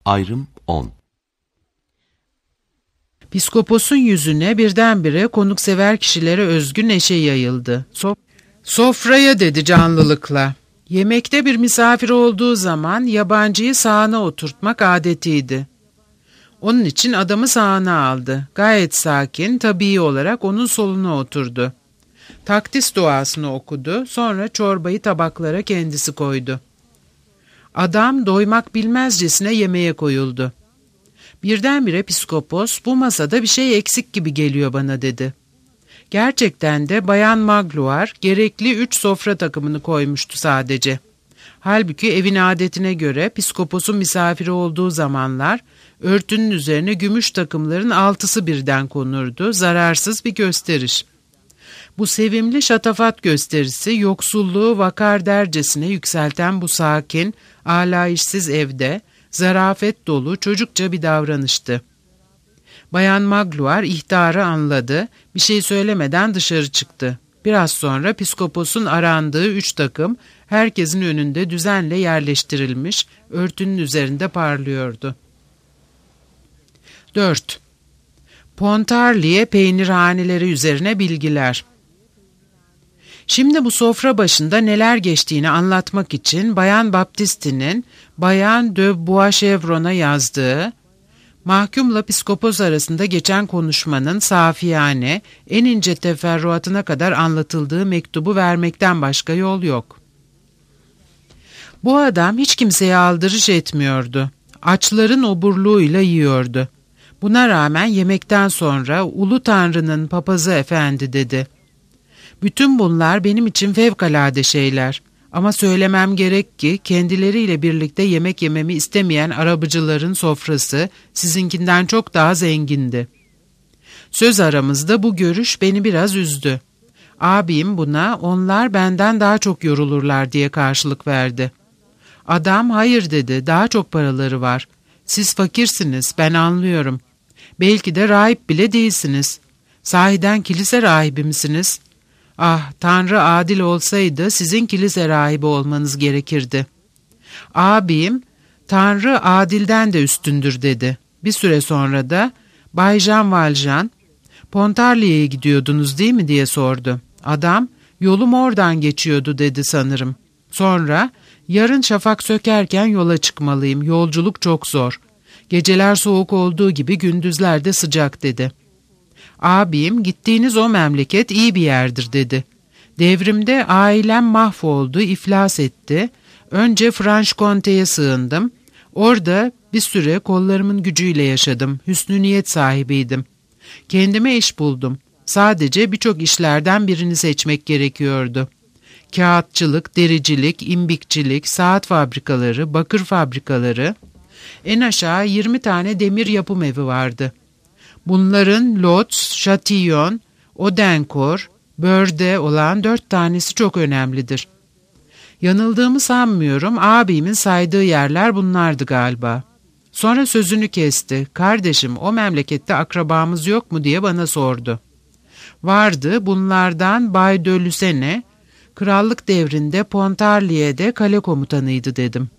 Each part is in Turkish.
Ayrım 10. Piskoposun yüzüne birdenbire konuksever kişilere özgü neşe yayıldı. Sofraya dedi canlılıkla. Yemekte bir misafir olduğu zaman yabancıyı sağına oturtmak adetiydi. Onun için adamı sağına aldı. Gayet sakin, tabii olarak onun soluna oturdu. Takdis duasını okudu, sonra çorbayı tabaklara kendisi koydu. Adam doymak bilmezcesine yemeğe koyuldu. Birdenbire piskopos, bu masada bir şey eksik gibi geliyor bana dedi. Gerçekten de Bayan Magloire gerekli 3 sofra takımını koymuştu sadece. Halbuki evin adetine göre piskoposun misafiri olduğu zamanlar örtünün üzerine gümüş takımların 6'sı birden konurdu, zararsız bir gösteriş. Bu sevimli şatafat gösterisi yoksulluğu vakar dercesine yükselten bu sakin, alayişsiz evde zarafet dolu çocukça bir davranıştı. Bayan Magloire ihtarı anladı, bir şey söylemeden dışarı çıktı. Biraz sonra piskoposun arandığı 3 takım herkesin önünde düzenle yerleştirilmiş, örtünün üzerinde parlıyordu. 4. Pontarlier peynirhaneleri üzerine bilgiler. Şimdi bu sofra başında neler geçtiğini anlatmak için Bayan Baptiste'nin Bayan de Boischevron'a yazdığı, mahkumla piskopos arasında geçen konuşmanın safiyane, en ince teferruatına kadar anlatıldığı mektubu vermekten başka yol yok. Bu adam hiç kimseye aldırış etmiyordu. Açların oburluğuyla yiyordu. Buna rağmen yemekten sonra Ulu Tanrı'nın papazı efendi dedi. Bütün bunlar benim için fevkalade şeyler. Ama söylemem gerek ki kendileriyle birlikte yemek yememi istemeyen arabacıların sofrası sizinkinden çok daha zengindi. Söz aramızda bu görüş beni biraz üzdü. Abim buna onlar benden daha çok yorulurlar diye karşılık verdi. Adam hayır dedi, daha çok paraları var. Siz fakirsiniz, ben anlıyorum. Belki de rahip bile değilsiniz. Sahiden kilise rahibi misiniz? Ah, Tanrı adil olsaydı sizin kilise rahibi olmanız gerekirdi. Abim, Tanrı adilden de üstündür dedi. Bir süre sonra da Bay Jean Valjean, Pontarlier'e gidiyordunuz değil mi diye sordu. Adam, yolum oradan geçiyordu dedi sanırım. Sonra, yarın şafak sökerken yola çıkmalıyım, yolculuk çok zor. Geceler soğuk olduğu gibi gündüzler de sıcak dedi. Abim, gittiğiniz o memleket iyi bir yerdir dedi. Devrimde ailem mahvoldu, iflas etti. Önce Franche-Comté'ye sığındım. Orada bir süre kollarımın gücüyle yaşadım. Hüsnü niyet sahibiydim. Kendime iş buldum. Sadece birçok işlerden birini seçmek gerekiyordu. Kağıtçılık, dericilik, imbikçilik, saat fabrikaları, bakır fabrikaları. En aşağı 20 tane demir yapım evi vardı. Bunların Lotz, Chatillon, Audencourt, Beurre'de olan 4 tanesi çok önemlidir. Yanıldığımı sanmıyorum, abimin saydığı yerler bunlardı galiba. Sonra sözünü kesti. Kardeşim, o memlekette akrabamız yok mu diye bana sordu. Vardı, bunlardan Bay de Lucene, krallık devrinde Pontarlier'de kale komutanıydı dedim.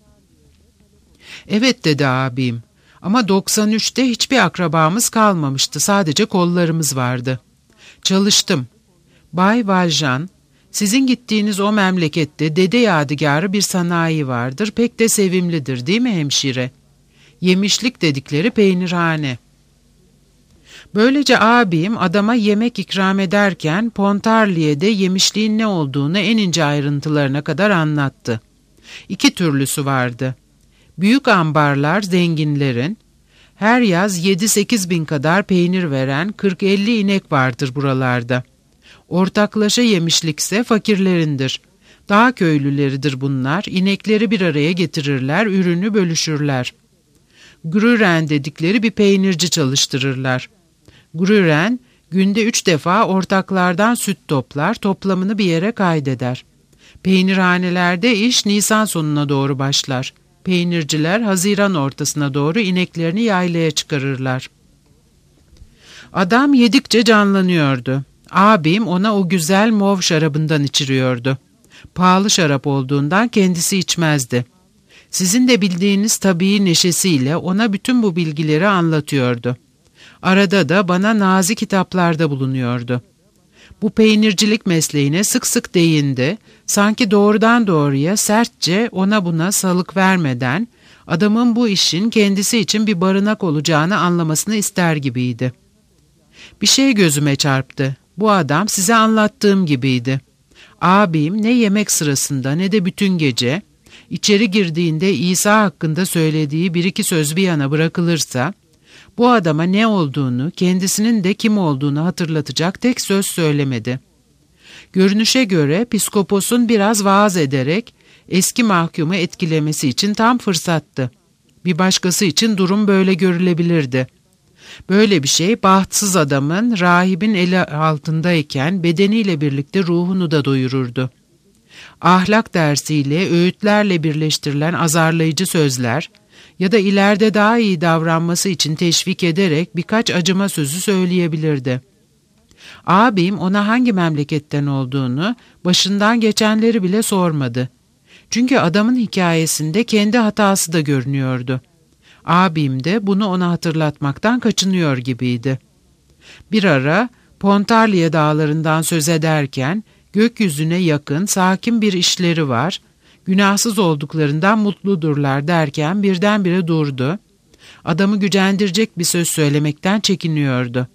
Evet dedi abim. Ama 93'te hiçbir akrabamız kalmamıştı. Sadece kollarımız vardı. Çalıştım. Bay Valjean, sizin gittiğiniz o memlekette dede yadigarı bir sanayi vardır. Pek de sevimlidir değil mi hemşire? Yemişlik dedikleri peynirhane. Böylece abim adama yemek ikram ederken Pontarlier'de yemişliğin ne olduğunu en ince ayrıntılarına kadar anlattı. 2 türlüsü vardı. Büyük ambarlar zenginlerin, her yaz 7-8 bin kadar peynir veren 40-50 inek vardır buralarda. Ortaklaşa yemişlikse fakirlerindir. Dağ köylüleridir bunlar, inekleri bir araya getirirler, ürünü bölüşürler. Grüren dedikleri bir peynirci çalıştırırlar. Grüren, günde 3 defa ortaklardan süt toplar, toplamını bir yere kaydeder. Peynirhanelerde iş Nisan sonuna doğru başlar. Peynirciler Haziran ortasına doğru ineklerini yaylaya çıkarırlar. Adam yedikçe canlanıyordu. Abim ona o güzel mov şarabından içiriyordu. Pahalı şarap olduğundan kendisi içmezdi. Sizin de bildiğiniz tabii neşesiyle ona bütün bu bilgileri anlatıyordu. Arada da bana nazik hitaplarda bulunuyordu. Bu peynircilik mesleğine sık sık değindi, sanki doğrudan doğruya sertçe ona buna salık vermeden, adamın bu işin kendisi için bir barınak olacağını anlamasını ister gibiydi. Bir şey gözüme çarptı. Bu adam size anlattığım gibiydi. Abim ne yemek sırasında ne de bütün gece, içeri girdiğinde İsa hakkında söylediği bir iki söz bir yana bırakılırsa, bu adama ne olduğunu, kendisinin de kim olduğunu hatırlatacak tek söz söylemedi. Görünüşe göre piskoposun biraz vaaz ederek eski mahkumu etkilemesi için tam fırsattı. Bir başkası için durum böyle görülebilirdi. Böyle bir şey bahtsız adamın rahibin eli altındayken bedeniyle birlikte ruhunu da doyururdu. Ahlak dersiyle, öğütlerle birleştirilen azarlayıcı sözler ya da ileride daha iyi davranması için teşvik ederek birkaç acıma sözü söyleyebilirdi. Abim ona hangi memleketten olduğunu, başından geçenleri bile sormadı. Çünkü adamın hikayesinde kendi hatası da görünüyordu. Abim de bunu ona hatırlatmaktan kaçınıyor gibiydi. Bir ara Pontarlier dağlarından söz ederken gökyüzüne yakın, sakin bir işleri var, günahsız olduklarından mutludurlar derken birdenbire durdu. Adamı gücendirecek bir söz söylemekten çekiniyordu.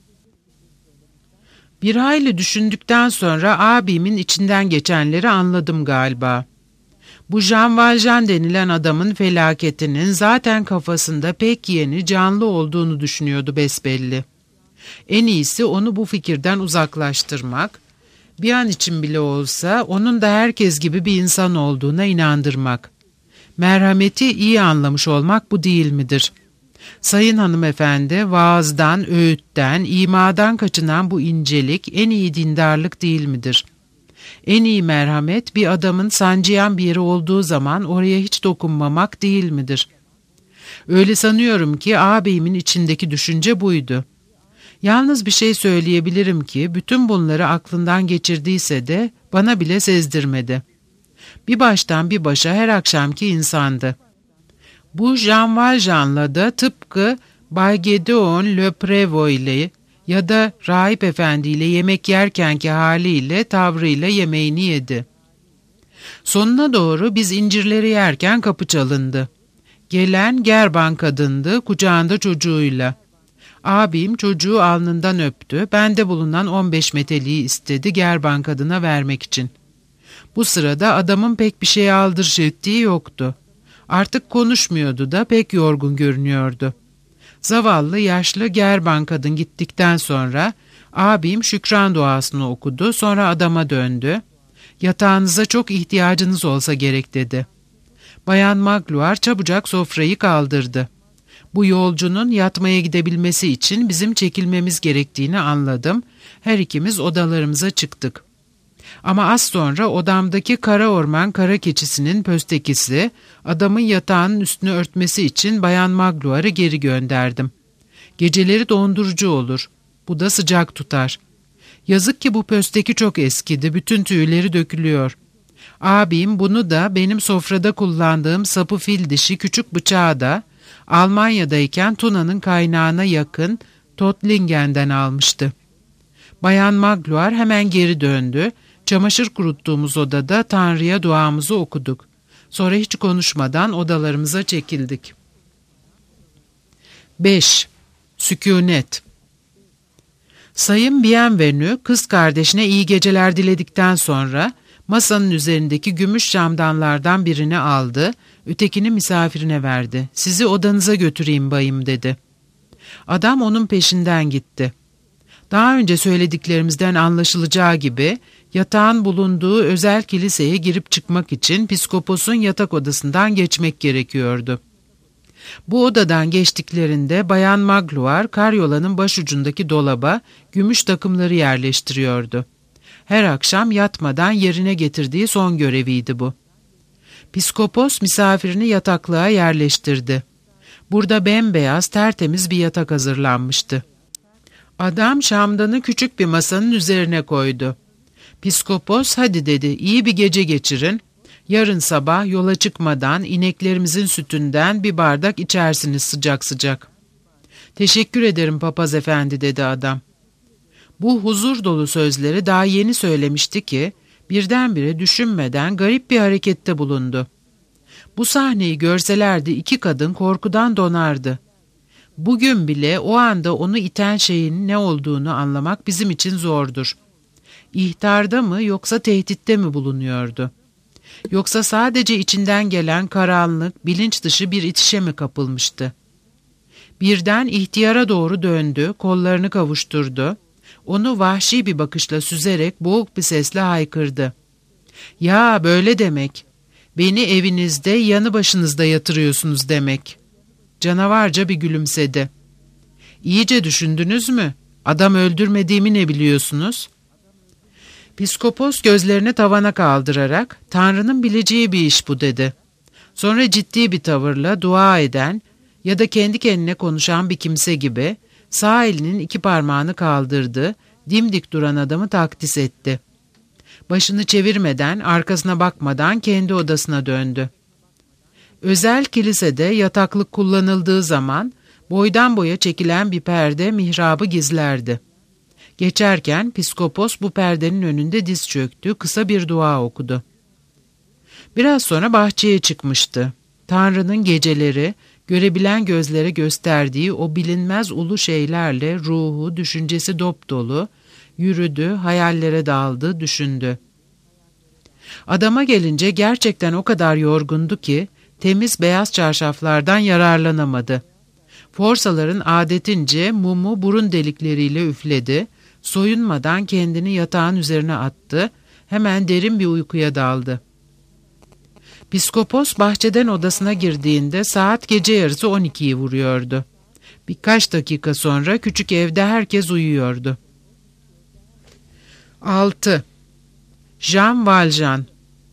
Bir hayli düşündükten sonra abimin içinden geçenleri anladım galiba. Bu Jean Valjean denilen adamın felaketinin zaten kafasında pek yeni, canlı olduğunu düşünüyordu besbelli. En iyisi onu bu fikirden uzaklaştırmak, bir an için bile olsa onun da herkes gibi bir insan olduğuna inandırmak. Merhameti iyi anlamış olmak bu değil midir? Sayın hanımefendi, vaazdan, öğütten, imadan kaçınan bu incelik en iyi dindarlık değil midir? En iyi merhamet bir adamın sancıyan bir yeri olduğu zaman oraya hiç dokunmamak değil midir? Öyle sanıyorum ki ağabeyimin içindeki düşünce buydu. Yalnız bir şey söyleyebilirim ki bütün bunları aklından geçirdiyse de bana bile sezdirmedi. Bir baştan bir başa her akşamki insandı. Bu Jean Valjean'la da tıpkı Bay Gedeon Le Prévost ile ya da Rahip Efendi ile yemek yerkenki haliyle, tavrıyla yemeğini yedi. Sonuna doğru biz incirleri yerken kapı çalındı. Gelen Gerban kadındı, kucağında çocuğuyla. Abim çocuğu alnından öptü, bende bulunan 15 meteliği istedi Gerban kadına vermek için. Bu sırada adamın pek bir şey aldırış ettiği yoktu. Artık konuşmuyordu da pek yorgun görünüyordu. Zavallı yaşlı Gerban kadın gittikten sonra abim şükran duasını okudu, sonra adama döndü. Yatağınıza çok ihtiyacınız olsa gerek dedi. Bayan Magloire çabucak sofrayı kaldırdı. Bu yolcunun yatmaya gidebilmesi için bizim çekilmemiz gerektiğini anladım. Her ikimiz odalarımıza çıktık. Ama az sonra odamdaki kara orman kara keçisinin pöstekisi adamın yatağının üstünü örtmesi için Bayan Magloire'ı geri gönderdim. Geceleri dondurucu olur. Bu da sıcak tutar. Yazık ki bu pösteki çok eskidi, bütün tüyleri dökülüyor. Abim bunu da benim sofrada kullandığım sapı fil dişi küçük bıçağı da Almanya'dayken Tuna'nın kaynağına yakın Tottlingen'den almıştı. Bayan Magloire hemen geri döndü. Çamaşır kuruttuğumuz odada Tanrı'ya duamızı okuduk. Sonra hiç konuşmadan odalarımıza çekildik. 5. Sükûnet. Sayın Bienvenu kız kardeşine iyi geceler diledikten sonra masanın üzerindeki gümüş şamdanlardan birini aldı, ötekini misafirine verdi. "Sizi odanıza götüreyim bayım," dedi. Adam onun peşinden gitti. Daha önce söylediklerimizden anlaşılacağı gibi yatağın bulunduğu özel kiliseye girip çıkmak için piskoposun yatak odasından geçmek gerekiyordu. Bu odadan geçtiklerinde Bayan Magloire karyolanın başucundaki dolaba gümüş takımları yerleştiriyordu. Her akşam yatmadan yerine getirdiği son göreviydi bu. Piskopos misafirini yataklığa yerleştirdi. Burada bembeyaz tertemiz bir yatak hazırlanmıştı. Adam şamdanı küçük bir masanın üzerine koydu. Piskopos "Hadi," dedi, "iyi bir gece geçirin. Yarın sabah yola çıkmadan ineklerimizin sütünden bir bardak içersiniz sıcak sıcak. Teşekkür ederim papaz efendi dedi adam. Bu huzur dolu sözleri daha yeni söylemişti ki birdenbire düşünmeden garip bir harekette bulundu. Bu sahneyi görselerdi iki kadın korkudan donardı. Bugün bile o anda onu iten şeyin ne olduğunu anlamak bizim için zordur. İhtarda mı yoksa tehditte mi bulunuyordu? Yoksa sadece içinden gelen karanlık, bilinç dışı bir itişe mi kapılmıştı? Birden ihtiyara doğru döndü, kollarını kavuşturdu. Onu vahşi bir bakışla süzerek boğuk bir sesle haykırdı. ''Ya böyle demek. Beni evinizde yanı başınızda yatırıyorsunuz demek.'' Canavarca bir gülümsedi. ''İyice düşündünüz mü? Adam öldürmediğimi ne biliyorsunuz?'' Piskopos gözlerini tavana kaldırarak ''Tanrı'nın bileceği bir iş bu'' dedi. Sonra ciddi bir tavırla dua eden ya da kendi kendine konuşan bir kimse gibi sağ elinin iki parmağını kaldırdı, dimdik duran adamı takdis etti. Başını çevirmeden, arkasına bakmadan kendi odasına döndü. Özel kilisede yataklık kullanıldığı zaman boydan boya çekilen bir perde mihrabı gizlerdi. Geçerken piskopos bu perdenin önünde diz çöktü, kısa bir dua okudu. Biraz sonra bahçeye çıkmıştı. Tanrı'nın geceleri, görebilen gözlere gösterdiği o bilinmez ulu şeylerle ruhu, düşüncesi dopdolu, yürüdü, hayallere daldı, düşündü. Adama gelince gerçekten o kadar yorgundu ki temiz beyaz çarşaflardan yararlanamadı. Forsaların adetince mumu burun delikleriyle üfledi, soyunmadan kendini yatağın üzerine attı, hemen derin bir uykuya daldı. Piskopos bahçeden odasına girdiğinde saat gece yarısı 12'yi vuruyordu. Birkaç dakika sonra küçük evde herkes uyuyordu. 6. Jean Valjean.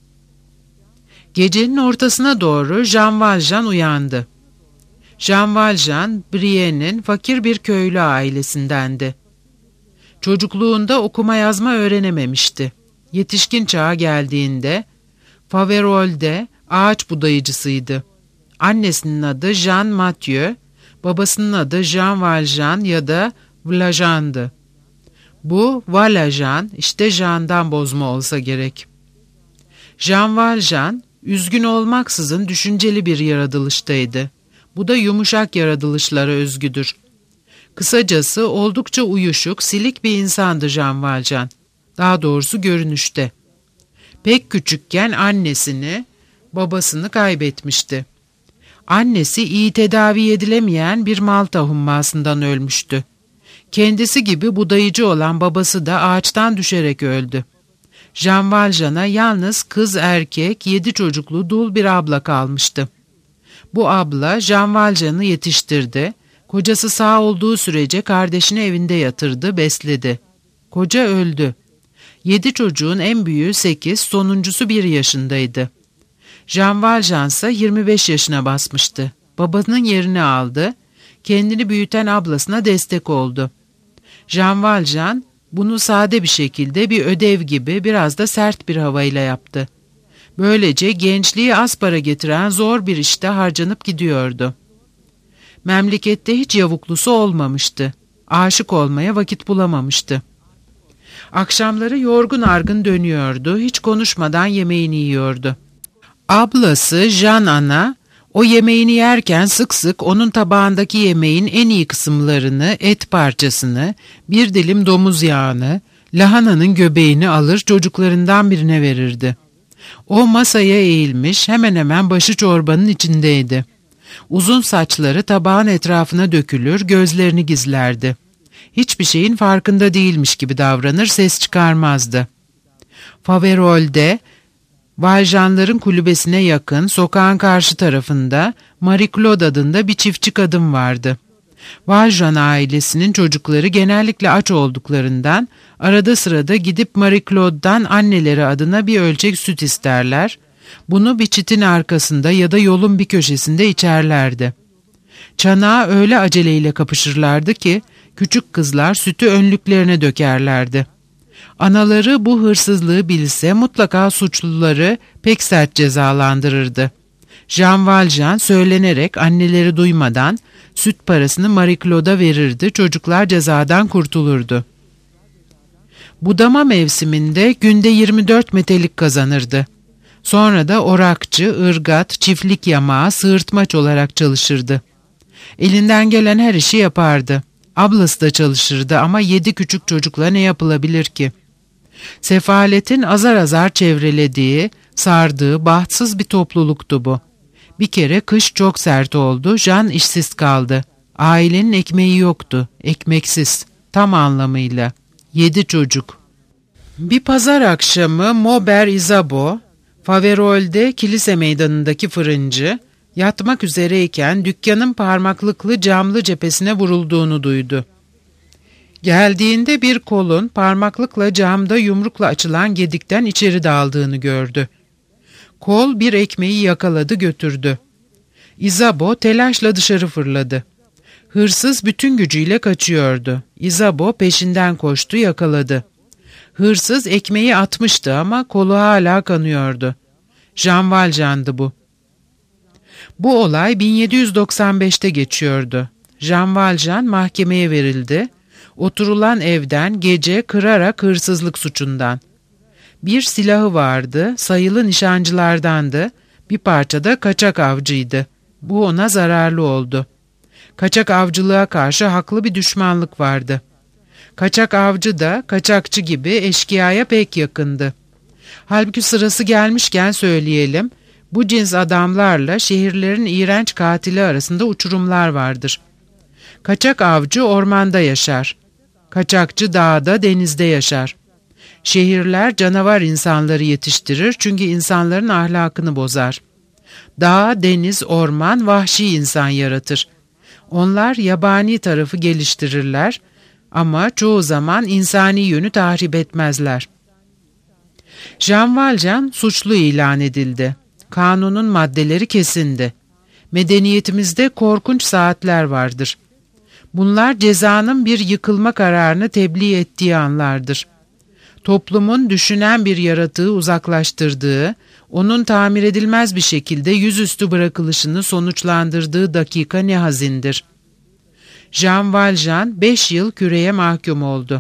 Gecenin ortasına doğru Jean Valjean uyandı. Jean Valjean, Brienne'in fakir bir köylü ailesindendi. Çocukluğunda okuma yazma öğrenememişti. Yetişkin çağa geldiğinde Faverol'de ağaç budayıcısıydı. Annesinin adı Jean Mathieu, babasının adı Jean Valjean ya da Vlajean'dı. Bu Valjean işte Jean'dan bozma olsa gerek. Jean Valjean, üzgün olmaksızın düşünceli bir yaratılıştaydı. Bu da yumuşak yaratılışlara özgüdür. Kısacası oldukça uyuşuk, silik bir insandı Jean Valjean. Daha doğrusu görünüşte. Pek küçükken annesini, babasını kaybetmişti. Annesi iyi tedavi edilemeyen bir Malta hummasından ölmüştü. Kendisi gibi budayıcı olan babası da ağaçtan düşerek öldü. Jean Valjean'a yalnız kız erkek 7 çocuklu dul bir abla kalmıştı. Bu abla Jean Valjean'ı yetiştirdi. Kocası sağ olduğu sürece kardeşini evinde yatırdı, besledi. Koca öldü. 7 çocuğun en büyüğü 8, sonuncusu 1 yaşındaydı. Jean Valjean ise 25 yaşına basmıştı. Babanın yerini aldı, kendini büyüten ablasına destek oldu. Jean Valjean bunu sade bir şekilde bir ödev gibi biraz da sert bir havayla yaptı. Böylece gençliği az para getiren zor bir işte harcanıp gidiyordu. Memlekette hiç yavuklusu olmamıştı. Aşık olmaya vakit bulamamıştı. Akşamları yorgun argın dönüyordu, hiç konuşmadan yemeğini yiyordu. Ablası Jean Ana, o yemeğini yerken sık sık onun tabağındaki yemeğin en iyi kısımlarını, et parçasını, bir dilim domuz yağını, lahananın göbeğini alır çocuklarından birine verirdi. O masaya eğilmiş, hemen hemen başı çorbanın içindeydi. Uzun saçları tabağın etrafına dökülür, gözlerini gizlerdi. Hiçbir şeyin farkında değilmiş gibi davranır, ses çıkarmazdı. Faverol'de, Valjean'ların kulübesine yakın, sokağın karşı tarafında Marie Claude adında bir çiftçi kadın vardı. Valjean ailesinin çocukları genellikle aç olduklarından arada sırada gidip Marie Claude'dan anneleri adına bir ölçek süt isterler. Bunu bir çitin arkasında ya da yolun bir köşesinde içerlerdi. Çanağa öyle aceleyle kapışırlardı ki küçük kızlar sütü önlüklerine dökerlerdi. Anaları bu hırsızlığı bilse mutlaka suçluları pek sert cezalandırırdı. Jean Valjean söylenerek anneleri duymadan süt parasını Marie Claude'a verirdi, çocuklar cezadan kurtulurdu. Budama mevsiminde günde 24 metelik kazanırdı. Sonra da orakçı, ırgat, çiftlik yamağı, sığırtmaç olarak çalışırdı. Elinden gelen her işi yapardı. Ablası da çalışırdı ama 7 küçük çocukla ne yapılabilir ki? Sefaletin azar azar çevrelediği, sardığı bahtsız bir topluluktu bu. Bir kere kış çok sert oldu, Jean işsiz kaldı. Ailenin ekmeği yoktu, ekmeksiz, tam anlamıyla. 7 çocuk. Bir pazar akşamı Maubert Isabeau, Faverolles kilise meydanındaki fırıncı, yatmak üzereyken dükkanın parmaklıklı camlı cephesine vurulduğunu duydu. Geldiğinde bir kolun parmaklıkla camda yumrukla açılan gedikten içeri daldığını gördü. Kol bir ekmeği yakaladı götürdü. Isabeau telaşla dışarı fırladı. Hırsız bütün gücüyle kaçıyordu. Isabeau peşinden koştu, yakaladı. Hırsız ekmeği atmıştı ama kolu hala kanıyordu. Jean Valjean'dı bu. Bu olay 1795'te geçiyordu. Jean Valjean mahkemeye verildi. Oturulan evden gece kırarak hırsızlık suçundan. Bir silahı vardı, sayılı nişancılardandı, bir parça da kaçak avcıydı. Bu ona zararlı oldu. Kaçak avcılığa karşı haklı bir düşmanlık vardı. Kaçak avcı da kaçakçı gibi eşkıyaya pek yakındı. Halbuki sırası gelmişken söyleyelim, bu cins adamlarla şehirlerin iğrenç katili arasında uçurumlar vardır. Kaçak avcı ormanda yaşar. Kaçakçı dağda, denizde yaşar. Şehirler canavar insanları yetiştirir çünkü insanların ahlakını bozar. Dağ, deniz, orman vahşi insan yaratır. Onlar yabani tarafı geliştirirler ama çoğu zaman insani yönü tahrip etmezler. Jean Valjean suçlu ilan edildi. Kanunun maddeleri kesindi. Medeniyetimizde korkunç saatler vardır. Bunlar cezanın bir yıkılma kararını tebliğ ettiği anlardır. Toplumun düşünen bir yaratığı uzaklaştırdığı, onun tamir edilmez bir şekilde yüzüstü bırakılışını sonuçlandırdığı dakika ne hazindir. Jean Valjean 5 yıl küreye mahkum oldu.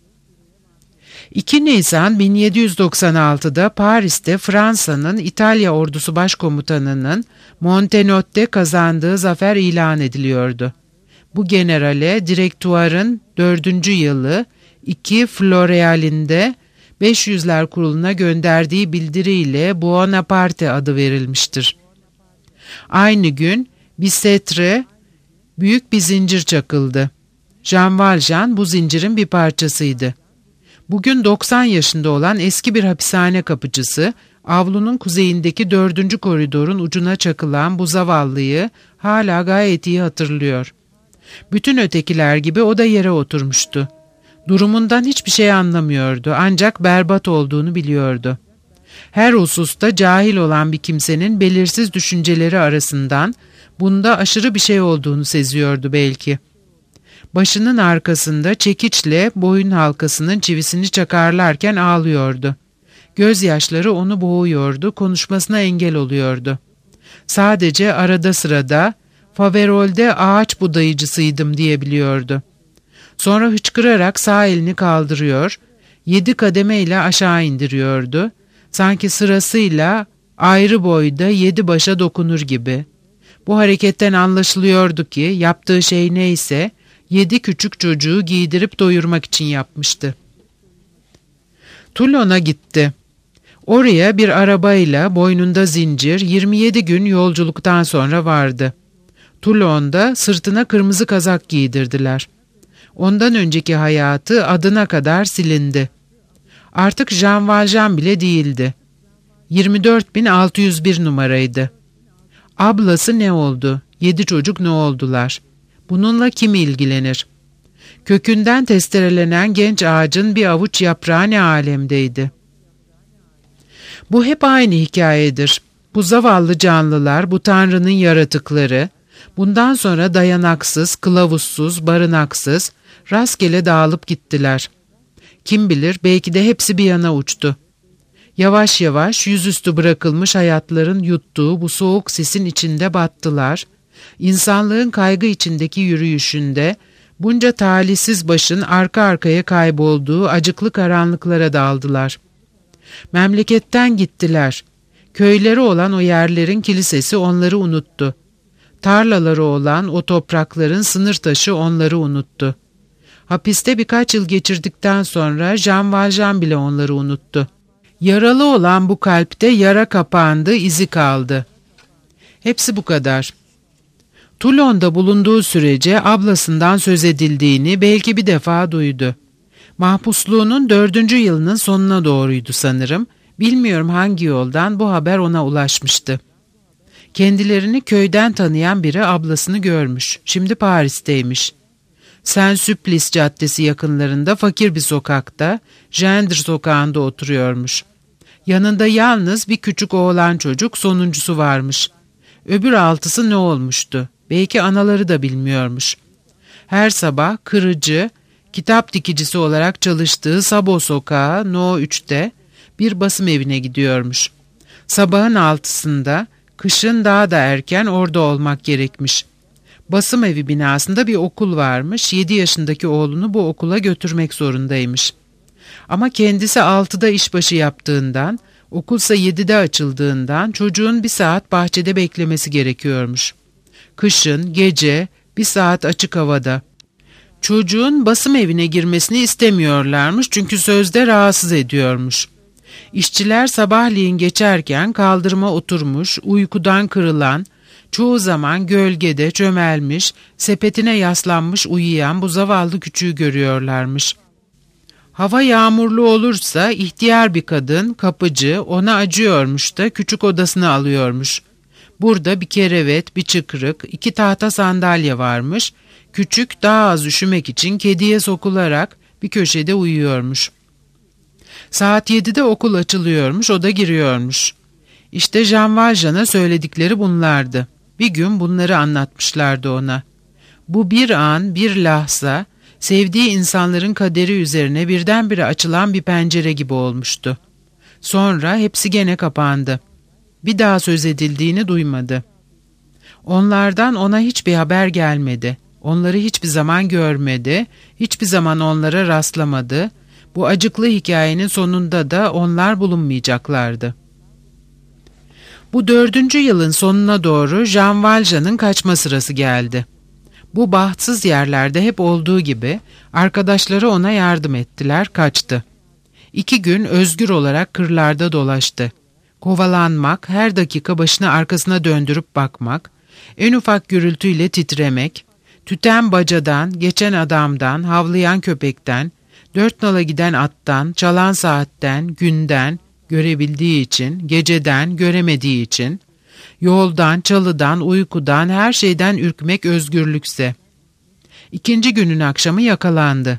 2 Nisan 1796'da Paris'te Fransa'nın İtalya ordusu başkomutanının Montenot'te kazandığı zafer ilan ediliyordu. Bu generale Direktuar'ın 4. yılı 2 Floreal'inde 500'ler kuruluna gönderdiği bildiriyle Buonaparte adı verilmiştir. Aynı gün Bicêtre büyük bir zincir çakıldı. Jean Valjean bu zincirin bir parçasıydı. Bugün 90 yaşında olan eski bir hapishane kapıcısı, avlunun kuzeyindeki 4. koridorun ucuna çakılan bu zavallıyı hala gayet iyi hatırlıyor. Bütün ötekiler gibi o da yere oturmuştu. Durumundan hiçbir şey anlamıyordu ancak berbat olduğunu biliyordu. Her hususta cahil olan bir kimsenin belirsiz düşünceleri arasından bunda aşırı bir şey olduğunu seziyordu belki. Başının arkasında çekiçle boyun halkasının çivisini çakarlarken ağlıyordu. Gözyaşları onu boğuyordu, konuşmasına engel oluyordu. Sadece arada sırada Faverol'de ağaç budayıcısıydım diyebiliyordu. Sonra hıçkırarak sağ elini kaldırıyor, 7 kademeyle aşağı indiriyordu. Sanki sırasıyla ayrı boyda 7 başa dokunur gibi. Bu hareketten anlaşılıyordu ki yaptığı şey neyse 7 küçük çocuğu giydirip doyurmak için yapmıştı. Toulon'a gitti. Oraya bir arabayla boynunda zincir 27 gün yolculuktan sonra vardı. Toulon'da sırtına kırmızı kazak giydirdiler. Ondan önceki hayatı adına kadar silindi. Artık Jean Valjean bile değildi. 24.601 numaraydı. Ablası ne oldu? 7 çocuk ne oldular? Bununla kim ilgilenir? Kökünden testerelenen genç ağacın bir avuç yaprağı ne alemdeydi? Bu hep aynı hikayedir. Bu zavallı canlılar, bu Tanrı'nın yaratıkları, bundan sonra dayanaksız, kılavuzsuz, barınaksız, rastgele dağılıp gittiler. Kim bilir, belki de hepsi bir yana uçtu. Yavaş yavaş yüzüstü bırakılmış hayatların yuttuğu bu soğuk sisin içinde battılar. İnsanlığın kaygı içindeki yürüyüşünde bunca talihsiz başın arka arkaya kaybolduğu acıklı karanlıklara daldılar. Memleketten gittiler. Köyleri olan o yerlerin kilisesi onları unuttu. Tarlaları olan o toprakların sınır taşı onları unuttu. Hapiste birkaç yıl geçirdikten sonra Jean Valjean bile onları unuttu. Yaralı olan bu kalpte yara kapandı, izi kaldı. Hepsi bu kadar. Toulon'da bulunduğu sürece ablasından söz edildiğini belki bir defa duydu. Mahpusluğunun 4. yılının sonuna doğruydu sanırım. Bilmiyorum hangi yoldan bu haber ona ulaşmıştı. Kendilerini köyden tanıyan biri ablasını görmüş. Şimdi Paris'teymiş. Saint-Sulpice Caddesi yakınlarında fakir bir sokakta, Gendre sokağında oturuyormuş. Yanında yalnız bir küçük oğlan çocuk, sonuncusu varmış. Öbür 6'sı ne olmuştu? Belki anaları da bilmiyormuş. Her sabah kırıcı, kitap dikicisi olarak çalıştığı Sabo Sokağı No 3'te bir basım evine gidiyormuş. Sabahın 6'sında, kışın daha da erken orada olmak gerekmiş. Basım evi binasında bir okul varmış, 7 yaşındaki oğlunu bu okula götürmek zorundaymış. Ama kendisi 6'da işbaşı yaptığından, okulsa 7'de açıldığından çocuğun 1 saat bahçede beklemesi gerekiyormuş. Kışın, gece, 1 saat açık havada. Çocuğun basım evine girmesini istemiyorlarmış çünkü sözde rahatsız ediyormuş. İşçiler sabahleyin geçerken kaldırıma oturmuş, uykudan kırılan, çoğu zaman gölgede çömelmiş, sepetine yaslanmış uyuyan bu zavallı küçüğü görüyorlarmış. Hava yağmurlu olursa ihtiyar bir kadın, kapıcı, ona acıyormuş da küçük odasına alıyormuş. Burada bir kerevet, bir çıkrık, 2 tahta sandalye varmış. Küçük daha az üşümek için kediye sokularak bir köşede uyuyormuş. Saat 7'de okul açılıyormuş, o da giriyormuş. İşte Jean Valjean'a söyledikleri bunlardı. Bir gün bunları anlatmışlardı ona. Bu bir an, bir lahza, sevdiği insanların kaderi üzerine birdenbire açılan bir pencere gibi olmuştu. Sonra hepsi gene kapandı. Bir daha söz edildiğini duymadı. Onlardan ona hiçbir haber gelmedi. Onları hiçbir zaman görmedi, hiçbir zaman onlara rastlamadı. Bu acıklı hikayenin sonunda da onlar bulunmayacaklardı. Bu 4. yılın sonuna doğru Jean Valjean'ın kaçma sırası geldi. Bu bahtsız yerlerde hep olduğu gibi arkadaşları ona yardım ettiler, kaçtı. 2 gün özgür olarak kırlarda dolaştı. Kovalanmak, her dakika başını arkasına döndürüp bakmak, en ufak gürültüyle titremek, tüten bacadan, geçen adamdan, havlayan köpekten, 4 nala giden attan, çalan saatten, günden, görebildiği için, geceden, göremediği için, yoldan, çalıdan, uykudan, her şeyden ürkmek özgürlükse. 2. günün akşamı yakalandı.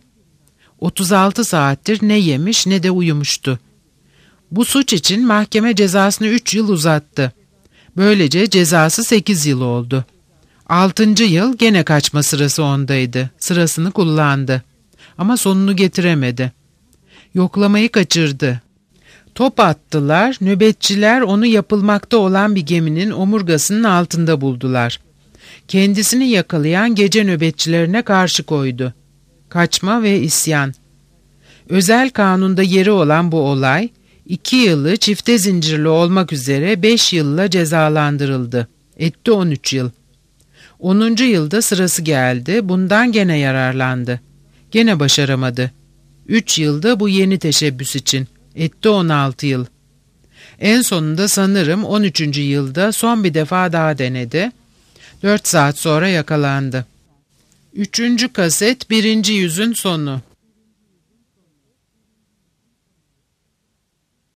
36 saattir ne yemiş ne de uyumuştu. Bu suç için mahkeme cezasını 3 yıl uzattı. Böylece cezası 8 yıl oldu. 6. yıl gene kaçma sırası ondaydı. Sırasını kullandı. Ama sonunu getiremedi. Yoklamayı kaçırdı. Top attılar, nöbetçiler onu yapılmakta olan bir geminin omurgasının altında buldular. Kendisini yakalayan gece nöbetçilerine karşı koydu. Kaçma ve isyan. Özel kanunda yeri olan bu olay, 2 yılı çifte zincirli olmak üzere 5 yılla cezalandırıldı. Etti 13 yıl. 10. yılda sırası geldi, bundan gene yararlandı. Gene başaramadı. 3 yılda bu yeni teşebbüs için. Etti 16 yıl. En sonunda sanırım 13. yılda son bir defa daha denedi. 4 saat sonra yakalandı. 3. kaset 1. yüzün sonu.